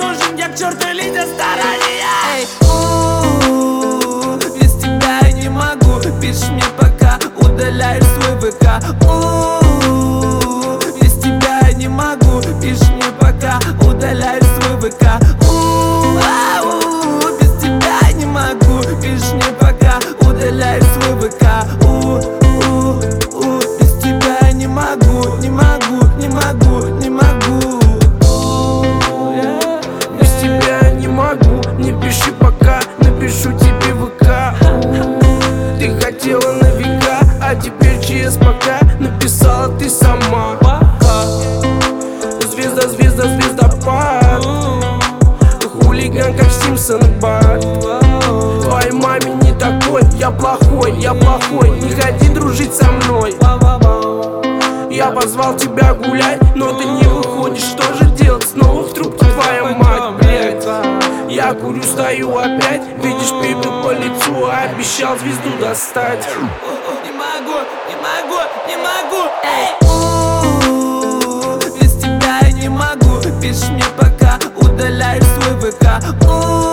нужен, я к черту лидер стороне. Эй, без тебя я не могу. Пишешь мне пока, удаляешь свой ВК. Без тебя я не могу. Пишешь мне пока, удаляешь свой ВК. Без тебя я не могу. Пишешь мне пока, удаляешь свой ВК. Без тебя я не могу, не могу, не могу, не могу. Без тебя я не могу, не пиши пока, напишу тебе ВК. Ты хотела на века, а теперь через пока написала ты сама. Звезда, звезда, звездопад, хулиган, как Симпсон и Барт. Твоей маме не такой, я плохой, не ходи дружить со мной. Я позвал тебя гулять, но ты не выходишь, что же делать? Снова в трубке твоя мать, блядь. Я курю, стою опять, видишь пепел по лицу, а обещал звезду достать. Не могу, не могу, не могу. Эй, без тебя я не могу. Пишешь мне пока, удаляешь свой ВК.